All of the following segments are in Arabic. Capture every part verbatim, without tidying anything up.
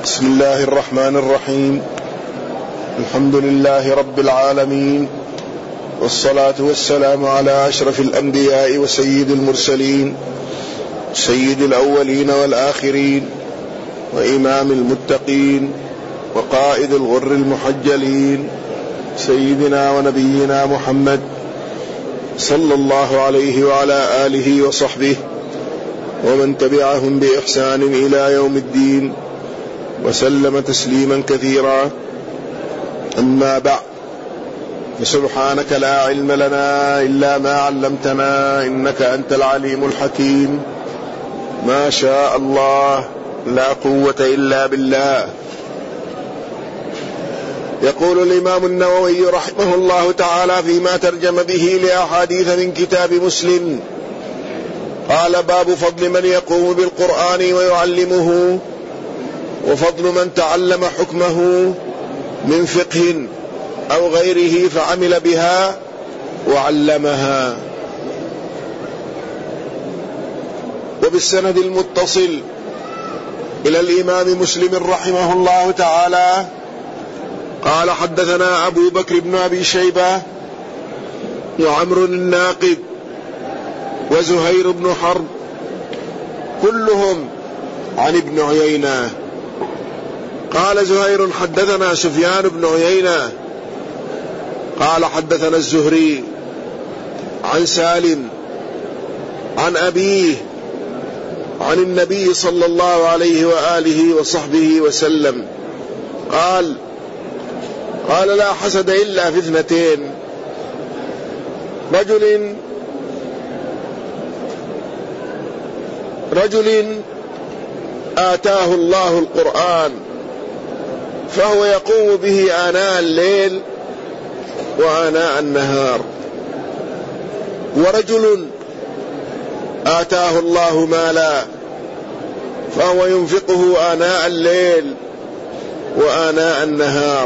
بسم الله الرحمن الرحيم. الحمد لله رب العالمين، والصلاة والسلام على أشرف الأنبياء وسيد المرسلين، سيد الأولين والآخرين، وإمام المتقين، وقائد الغر المحجلين، سيدنا ونبينا محمد صلى الله عليه وعلى آله وصحبه ومن تبعهم بإحسان إلى يوم الدين، وسلم تسليما كثيرا. أما بعد، فسبحانك لا علم لنا إلا ما علمتنا إنك أنت العليم الحكيم. ما شاء الله لا قوة إلا بالله. يقول الإمام النووي رحمه الله تعالى فيما ترجم به لأحاديث من كتاب مسلم، قال: باب فضل من يقوم بالقرآن ويعلمه، وفضل من تعلم حكمه من فقه أو غيره فعمل بها وعلمها. وبالسند المتصل إلى الإمام مسلم رحمه الله تعالى قال: حدثنا أبو بكر بن أبي شيبة وعمر الناقد وزهير بن حرب، كلهم عن ابن عيينة. قال زهير: حدثنا سفيان بن عيينة قال: حدثنا الزهري عن سالم عن أبيه عن النبي صلى الله عليه وآله وصحبه وسلم قال: قال: لا حسد إلا في اثنتين: رجل رجل آتاه الله القرآن فهو يقوم به آناء الليل وآناء النهار، ورجل آتاه الله مالا فهو ينفقه آناء الليل وآناء النهار.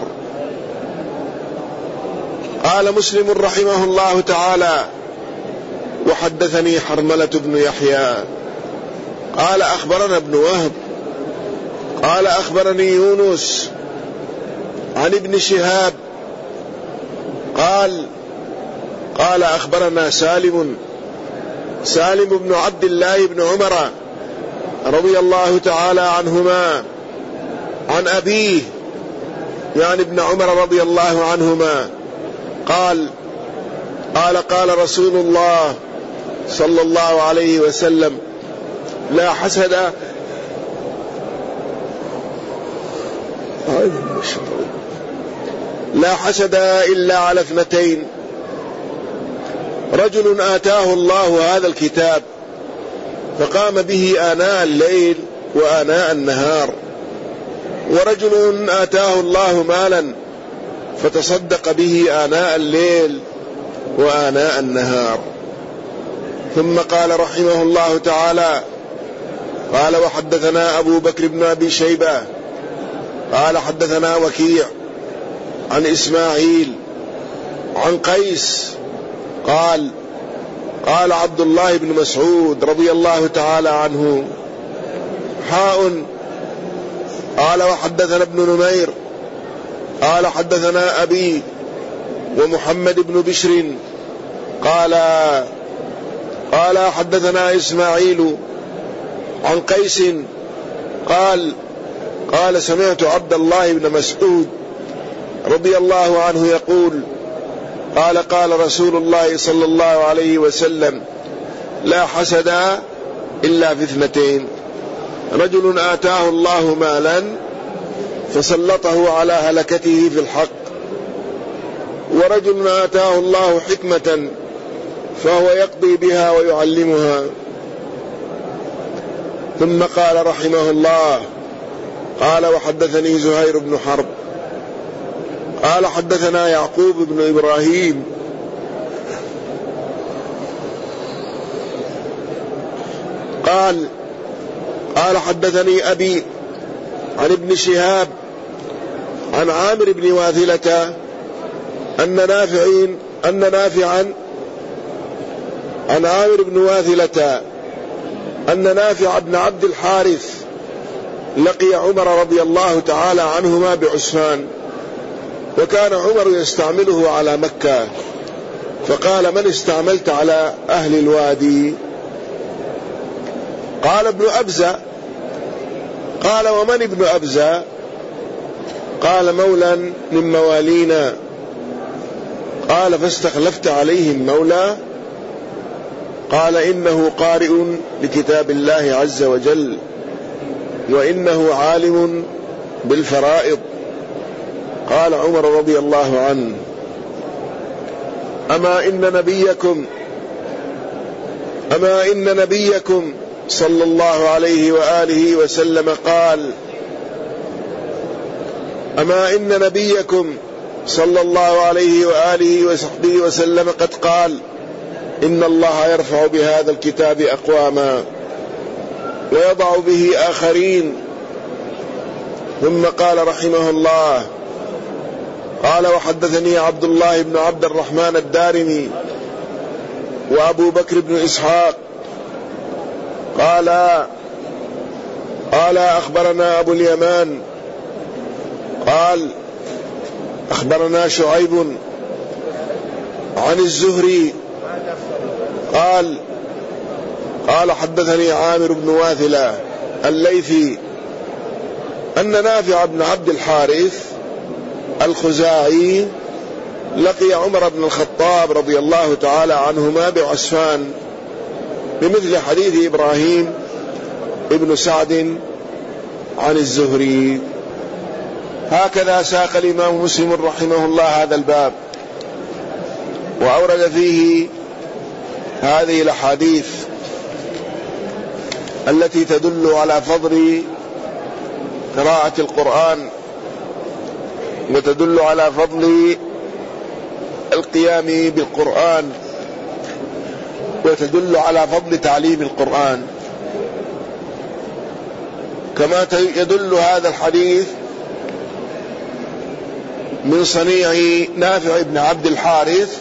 قال مسلم رحمه الله تعالى: وحدثني حرملة بن يحيى قال: أخبرنا ابن وهب قال: أخبرني يونس عن ابن شهاب قال: قال: أخبرنا سالم سالم بن عبد الله بن عمر رضي الله تعالى عنهما عن أبيه يعني ابن عمر رضي الله عنهما قال: قال: قال رسول الله صلى الله عليه وسلم: لا حسد لا حسد إلا على اثنتين: رجل آتاه الله هذا الكتاب فقام به آناء الليل وآناء النهار، ورجل آتاه الله مالا فتصدق به آناء الليل وآناء النهار. ثم قال رحمه الله تعالى: قال: وحدثنا أبو بكر بن أبي شيبة قال: حدثنا وكيع عن إسماعيل عن قيس قال: قال عبد الله بن مسعود رضي الله تعالى عنه: حاء. قال: وحدثنا ابن نمير قال: حدثنا أبي ومحمد بن بشر قال: قال: حدثنا إسماعيل عن قيس قال: قال: سمعت عبد الله بن مسعود رضي الله عنه يقول: قال: قال رسول الله صلى الله عليه وسلم: لا حسد إلا في اثنتين: رجل آتاه الله مالا فسلطه على هلكته في الحق، ورجل آتاه الله حكمة فهو يقضي بها ويعلمها. ثم قال رحمه الله: قال: وحدثني زهير بن حرب قال: حدثنا يعقوب بن إبراهيم قال: قال: حدثني أبي عن ابن شهاب عن عامر بن واثلة أن نافعين أن نافعا عن عامر بن واثلة أن نافع بن عبد الحارث لقي عمر رضي الله تعالى عنهما بعسفان، وكان عمر يستعمله على مكة، فقال: من استعملت على أهل الوادي؟ قال: ابن أبزة. قال: ومن ابن أبزة؟ قال: مولى من موالينا. قال: فاستخلفت عليهم مولى؟ قال: إنه قارئ لكتاب الله عز وجل، وإنه عالم بالفرائض. قال عمر رضي الله عنه: أما إن نبيكم أما إن نبيكم صلى الله عليه وآله وسلم قال أما إن نبيكم صلى الله عليه وآله وصحبه وسلم قد قال: إن الله يرفع بهذا الكتاب أقواما ويضع به آخرين. ثم قال رحمه الله: قال: وحدثني عبد الله بن عبد الرحمن الدارمي وأبو بكر بن إسحاق قال قال أخبرنا أبو اليمان قال أخبرنا شعيب عن الزهري قال قال حدثني عامر بن واثلة الليثي أن نافع بن عبد الحارث الخزاعي لقي عمر بن الخطاب رضي الله تعالى عنهما بعسفان بمثل حديث إبراهيم ابن سعد عن الزهري. هكذا ساق الإمام مسلم رحمه الله هذا الباب، وأورد فيه هذه الأحاديث التي تدل على فضل قراءة القرآن، وتدل على فضل القيام بالقرآن، وتدل على فضل تعليم القرآن. كما يدل هذا الحديث من صنيع نافع بن عبد الحارث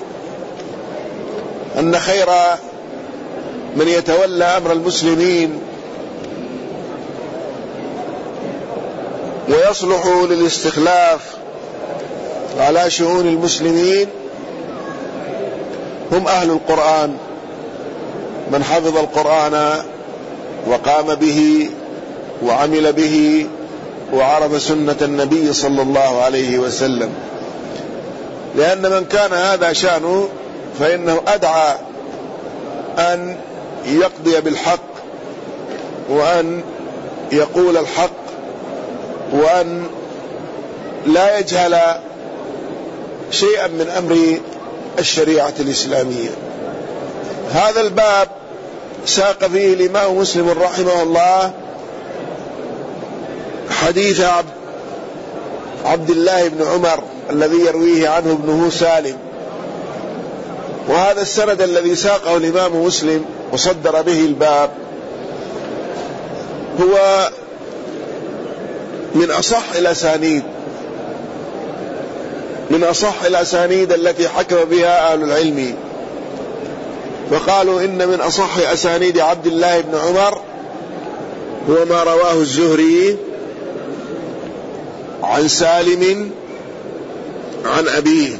أن خير من يتولى أمر المسلمين ويصلح للاستخلاف على شؤون المسلمين هم أهل القرآن، من حفظ القرآن وقام به وعمل به وعرف سنة النبي صلى الله عليه وسلم. لأن من كان هذا شأنه فإنه أدعى أن يقضي بالحق، وأن يقول الحق، وأن لا يجهل شيئا من أمر الشريعة الإسلامية. هذا الباب ساق فيه الإمام مسلم رحمه الله حديث عبد, عبد الله بن عمر الذي يرويه عنه ابنه سالم، وهذا السند الذي ساقه الإمام مسلم وصدر به الباب هو من أصح الأسانيد من أصح الأسانيد التي حكم بها أهل العلم، فقالوا إن من أصح أسانيد عبد الله بن عمر هو ما رواه الزهري عن سالم عن أبيه.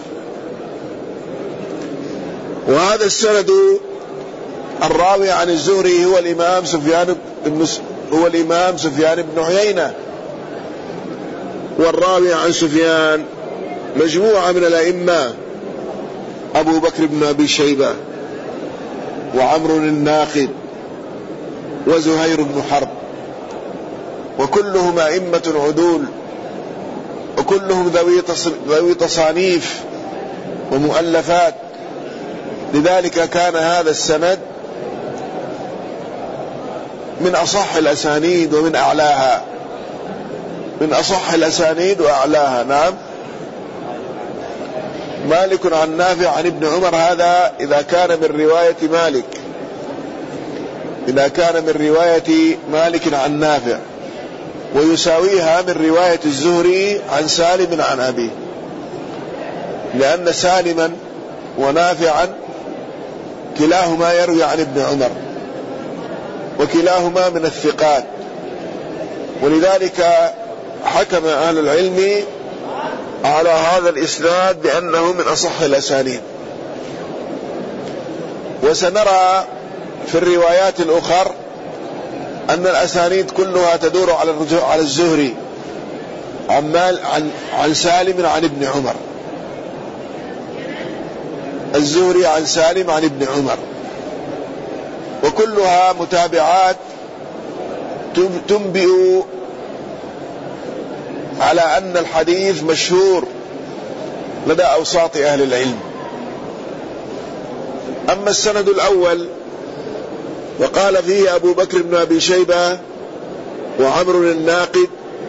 وهذا السند الراوي عن الزهري هو الإمام سفيان بن هو الإمام سفيان بن عيينة، والراوي عن سفيان مجموعة من الأئمة: أبو بكر بن أبي شيبة، وعمر الناقد، وزهير بن حرب، وكلهم أئمة عدول، وكلهم ذوي تصانيف ومؤلفات. لذلك كان هذا السند من أصح الأسانيد ومن أعلاها من أصح الأسانيد وأعلاها. نعم. مالك عن نافع عن ابن عمر، هذا إذا كان من رواية مالك إذا كان من رواية مالك عن نافع، ويساويها من رواية الزهري عن سالم عن أبيه، لأن سالما ونافعا كلاهما يروي عن ابن عمر، وكلاهما من الثقات، ولذلك حكم أهل العلم على هذا الإسناد بأنه من أصح الأسانيد. وسنرى في الروايات الأخرى أن الأسانيد كلها تدور على الرجوع على الزهري عن, عن, عن سالم عن ابن عمر، الزهري عن سالم عن ابن عمر، وكلها متابعات تنبئ على أن الحديث مشهور لدى أوساط أهل العلم. أما السند الأول وقال فيه أبو بكر بن أبي شيبة وعمر الناقد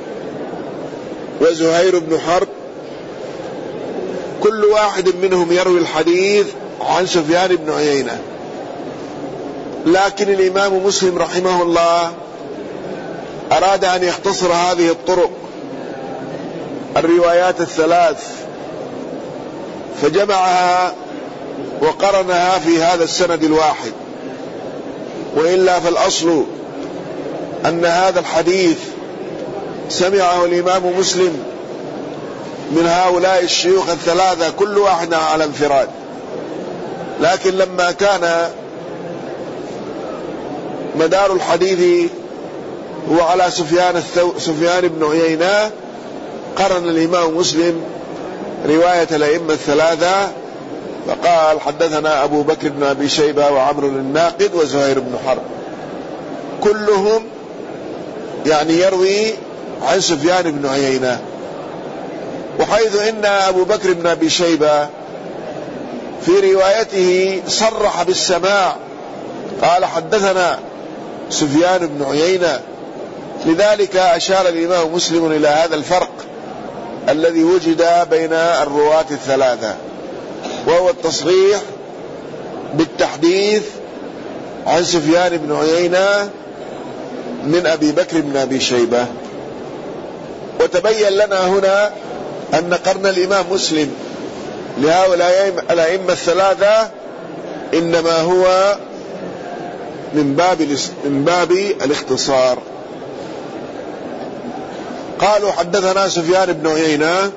وزهير بن حرب، كل واحد منهم يروي الحديث عن سفيان بن عيينة، لكن الإمام مسلم رحمه الله أراد أن يختصر هذه الطرق الروايات الثلاث فجمعها وقرنها في هذا السند الواحد، وإلا فالأصل أن هذا الحديث سمعه الإمام مسلم من هؤلاء الشيوخ الثلاثة كل واحد على انفراد، لكن لما كان مدار الحديث هو على سفيان, الثو... سفيان بن عيينة، قرن الإمام مسلم رواية الأئمة الثلاثة فقال حدثنا أبو بكر بن أبي شيبة وعمر الناقد وزهير بن حرب، كلهم يعني يروي عن سفيان بن عيينة. وحيث إن أبو بكر بن أبي شيبة في روايته صرح بالسماع قال حدثنا سفيان بن عيينة، لذلك أشار الإمام مسلم إلى هذا الفرق الذي وجد بين الرواة الثلاثة، وهو التصريح بالتحديث عن سفيان بن عيينة من أبي بكر بن أبي شيبة. وتبين لنا هنا أن قرن الإمام مسلم لهؤلاء الأئمة الثلاثة إنما هو من باب من باب الاختصار. قالوا حدثنا سفيان بن عيينة،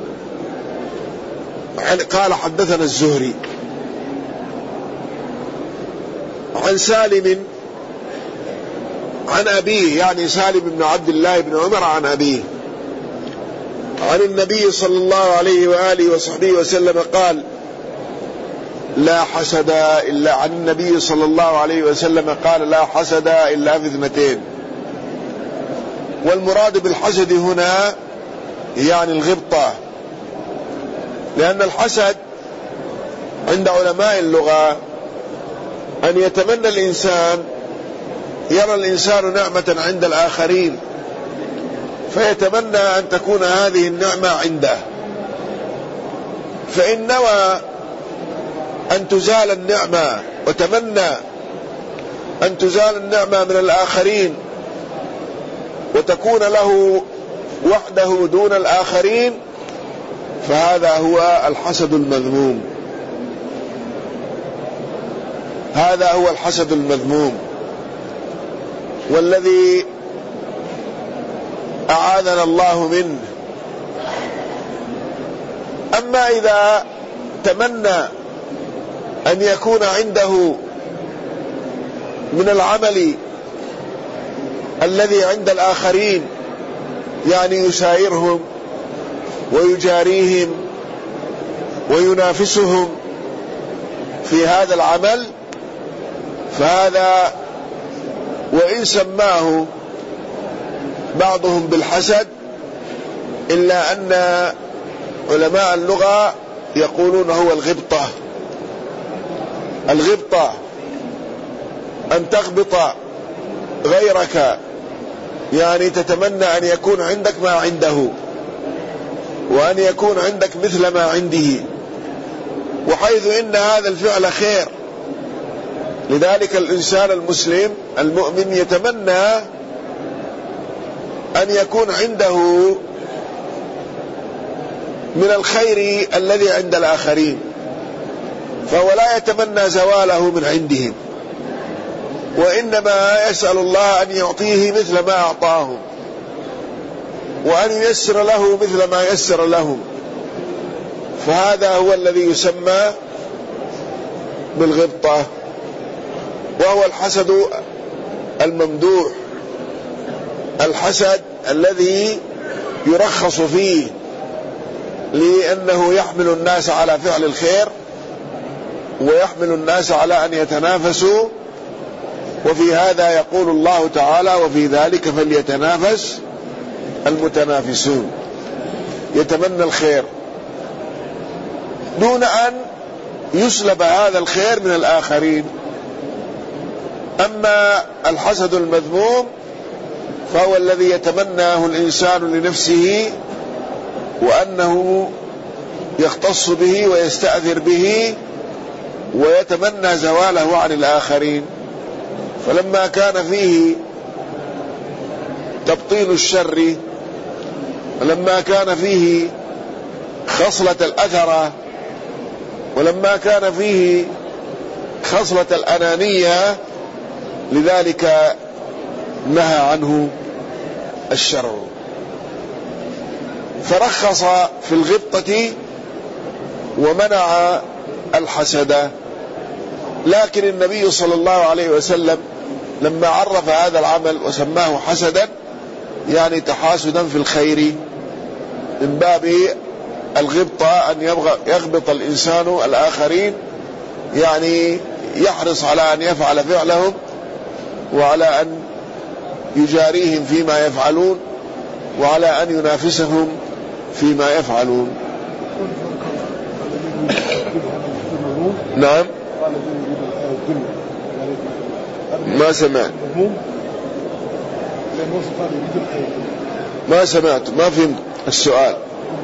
قال حدثنا الزهري عن سالم عن أبيه، يعني سالم بن عبد الله بن عمر عن أبيه عن النبي صلى الله عليه وآله وصحبه وسلم قال لا حسد إلا عن النبي صلى الله عليه وسلم قال لا حسد إلا في اثنتين. والمراد بالحسد هنا يعني الغبطة، لأن الحسد عند علماء اللغة أن يتمنى الإنسان، يرى الإنسان نعمة عند الآخرين فيتمنى أن تكون هذه النعمة عنده، فإن نوى أن تزال النعمة وتمنى أن تزال النعمة من الآخرين وتكون له وحده دون الآخرين، فهذا هو الحسد المذموم، هذا هو الحسد المذموم والذي أعاذنا الله منه. أما إذا تمنى أن يكون عنده من العمل الذي عند الآخرين، يعني يسايرهم ويجاريهم وينافسهم في هذا العمل، فهذا وإن سماه بعضهم بالحسد إلا أن علماء اللغة يقولون هو الغبطة. الغبطة أن تغبط غيرك، يعني تتمنى أن يكون عندك ما عنده وأن يكون عندك مثل ما عنده، وحيث إن هذا الفعل خير، لذلك الإنسان المسلم المؤمن يتمنى أن يكون عنده من الخير الذي عند الآخرين، فهو لا يتمنى زواله من عندهم، وإنما يسأل الله أن يعطيه مثل ما أعطاهم. وأن ييسر له مثل ما يسر لهم، فهذا هو الذي يسمى بالغبطة، وهو الحسد الممدوح، الحسد الذي يرخص فيه لأنه يحمل الناس على فعل الخير ويحمل الناس على أن يتنافسوا. وفي هذا يقول الله تعالى: وفي ذلك فليتنافس المتنافسون. يتمنى الخير دون أن يسلب هذا الخير من الآخرين. أما الحسد المذموم فهو الذي يتمناه الإنسان لنفسه وأنه يختص به ويستأثر به ويتمنى زواله عن الآخرين. فلما كان فيه تبطيل الشر، ولما كان فيه خصلة الأثرة، ولما كان فيه خصلة الأنانية، لذلك نهى عنه الشرع، فرخص في الغبطة ومنع الحسد. لكن النبي صلى الله عليه وسلم لما عرف هذا العمل وسماه حسدا، يعني تحاسدا في الخير، من باب الغبطة أن يغبط الإنسان الآخرين، يعني يحرص على أن يفعل فعلهم وعلى أن يجاريهم فيما يفعلون وعلى أن ينافسهم فيما يفعلون. نعم، ما سمعت ما سمعت ما فهمت السؤال.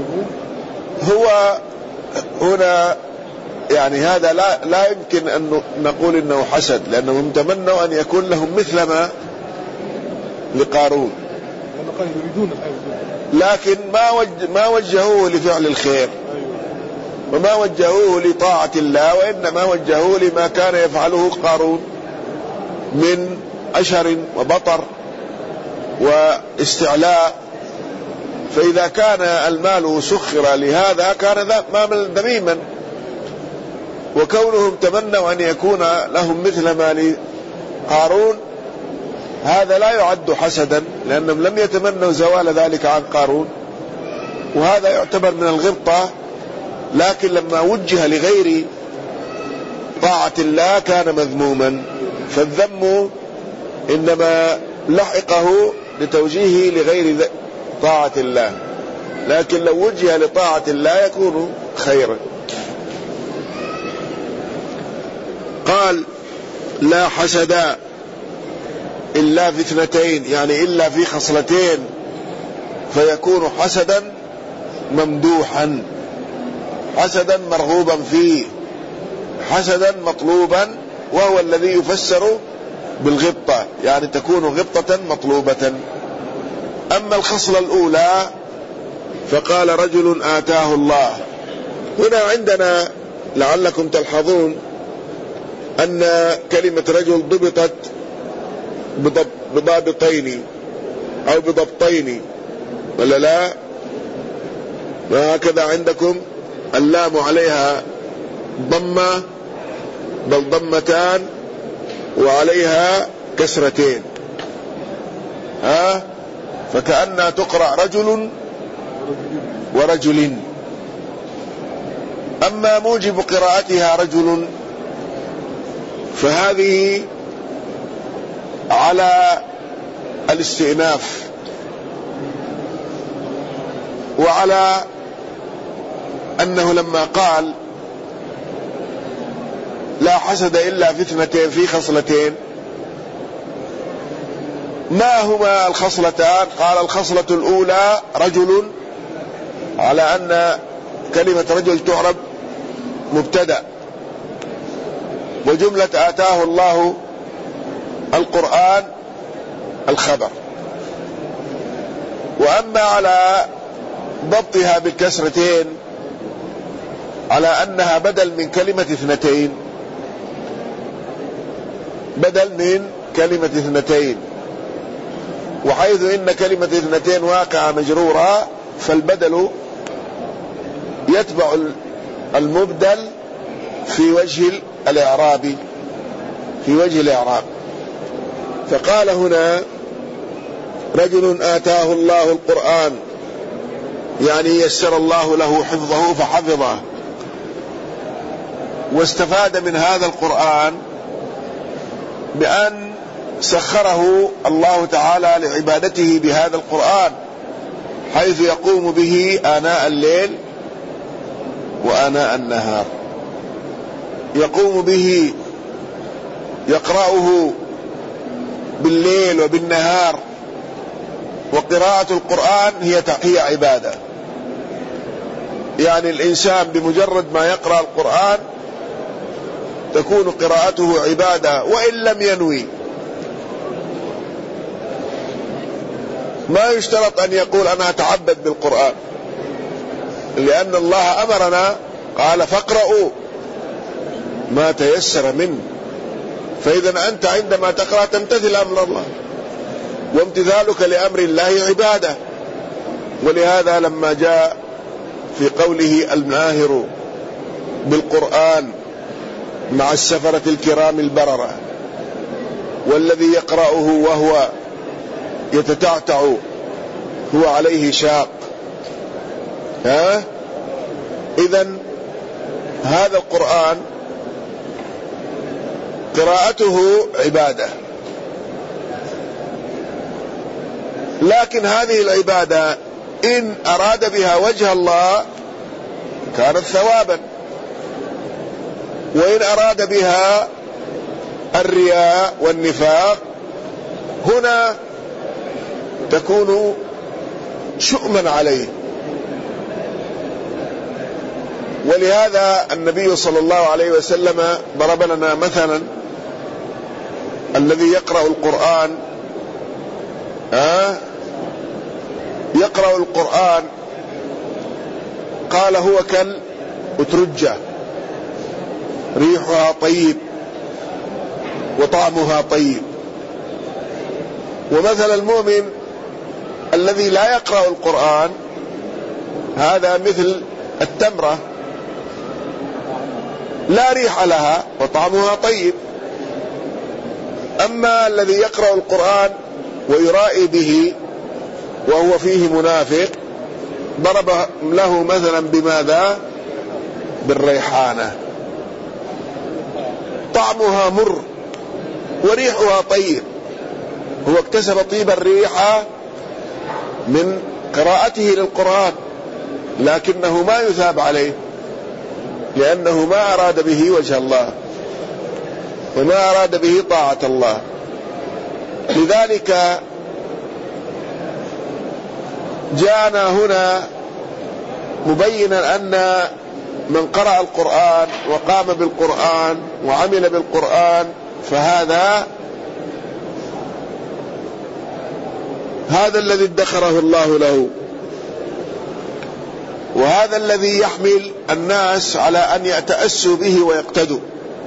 هو هنا يعني هذا لا لا يمكن أن نقول إنه حسد، لأنهم تمنوا أن يكون لهم مثل ما لقارون، لكن ما وجه ما وجهوه لفعل الخير وما وجهوه لطاعة الله، وإنما وجهوه لما كان يفعله قارون من أشر وبطر واستعلاء. فإذا كان المال سخر لهذا كان مالا ذميما، وكونهم تمنوا أن يكون لهم مثل ما لقارون هذا لا يعد حسدا، لأنهم لم يتمنوا زوال ذلك عن قارون، وهذا يعتبر من الغبطة. لكن لما وجه لغير طاعة الله كان مذموما، فالذم إنما لحقه لتوجيهه لغير طاعة الله، لكن لو وجه لطاعة الله يكون خيرا. قال: لا حسد إلا في اثنتين، يعني إلا في خصلتين، فيكون حسدا ممدوحا، حسدا مرغوبا فيه، حسدا مطلوبا، وهو الذي يفسر بالغبطة، يعني تكون غبطة مطلوبة. أما الخصلة الأولى فقال: رجل آتاه الله. هنا عندنا لعلكم تلحظون أن كلمة رجل ضبطت بضابطين أو بضبطين، ولا لا؟ ما هكذا عندكم اللام عليها ضمة، بل ضمتان وعليها كسرتين، ها؟ فكأنها تقرأ رجل ورجل. أما موجب قراءتها رجل فهذه على الاستئناف، وعلى أنه لما قال لا حسد إلا في اثنتين في خصلتين، ما هما الخصلتان؟ قال: الخصلة الأولى رجل، على أن كلمة رجل تعرب مبتدأ، وجملة آتاه الله القرآن الخبر. وأما على ضبطها بالكسرتين على أنها بدل من كلمة اثنتين، بدل من كلمة اثنتين، وحيث إن كلمة اثنتين واقعة مجرورة فالبدل يتبع المبدل في وجه الإعراب في وجه الإعراب. فقال هنا رجل آتاه الله القرآن، يعني يسر الله له حفظه فحفظه، واستفاد من هذا القرآن بأن سخره الله تعالى لعبادته بهذا القرآن، حيث يقوم به آناء الليل وآناء النهار. يقوم به يقرأه بالليل وبالنهار، وقراءة القرآن هي هي عبادة. يعني الإنسان بمجرد ما يقرأ القرآن تكون قراءته عبادة وإن لم ينوي. ما يشترط أن يقول أنا أتعبد بالقرآن، لأن الله أمرنا قال فاقرأوا ما تيسر منه. فإذا أنت عندما تقرأ تمتثل أمر الله، وامتثالك لأمر الله عبادة. ولهذا لما جاء في قوله الماهر بالقرآن مع السفرة الكرام البررة، والذي يقرأه وهو يتتعتع هو عليه شاق، ها إذن هذا القرآن قراءته عبادة، لكن هذه العبادة إن أراد بها وجه الله كانت ثوابا، وإن أراد بها الرياء والنفاق هنا تكون شؤما عليه. ولهذا النبي صلى الله عليه وسلم ضرب لنا مثلا الذي يقرأ القرآن آه يقرأ القرآن قال هو كالأترجة ريحها طيب وطعمها طيب. ومثل المؤمن الذي لا يقرأ القرآن هذا مثل التمرة لا ريح لها وطعمها طيب. أما الذي يقرأ القرآن ويرائي به وهو فيه منافق ضرب له مثلا بماذا؟ بالريحانة، طعمها مر وريحها طيب. هو اكتسب طيب الريحة من قراءته للقرآن، لكنه ما يثاب عليه لأنه ما أراد به وجه الله وما أراد به طاعة الله. لذلك جاءنا هنا مبينا أن من قرأ القرآن وقام بالقرآن وعمل بالقرآن فهذا هذا الذي ادخره الله له، وهذا الذي يحمل الناس على أن يتأسوا به ويقتدوا.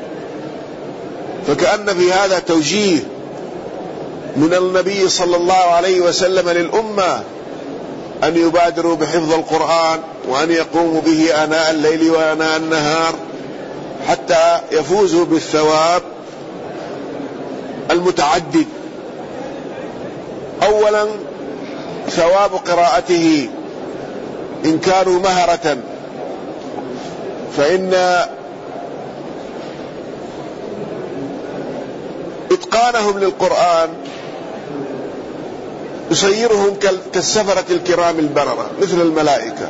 فكأن في هذا توجيه من النبي صلى الله عليه وسلم للأمة أن يبادروا بحفظ القرآن وأن يقوموا به آناء الليل وآناء النهار حتى يفوزوا بالثواب المتعدد. أولا ثواب قراءته إن كانوا مهرة، فإن إتقانهم للقرآن يصيرهم كالسفرة الكرام البررة مثل الملائكة.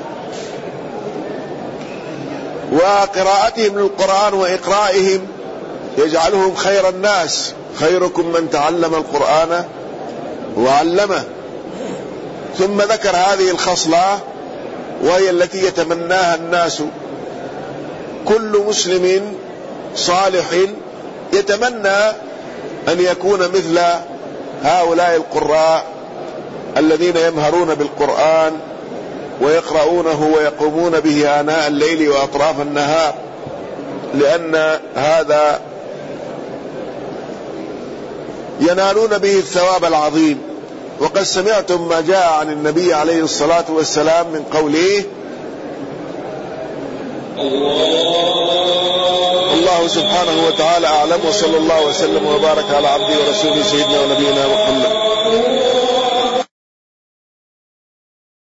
وقراءتهم للقرآن وإقرائهم يجعلهم خير الناس، خيركم من تعلم القرآن وعلمه. ثم ذكر هذه الخصلة وهي التي يتمناها الناس. كل مسلم صالح يتمنى أن يكون مثل هؤلاء القراء الذين يمهرون بالقرآن ويقرؤونه ويقومون به آناء الليل وأطراف النهار، لأن هذا ينالون به الثواب العظيم وقد سمعتم ما جاء عن النبي عليه الصلاة والسلام من قوله الله سبحانه وتعالى أعلم، وصلى الله وسلم وبارك على عبده ورسوله سيدنا ونبينا محمد.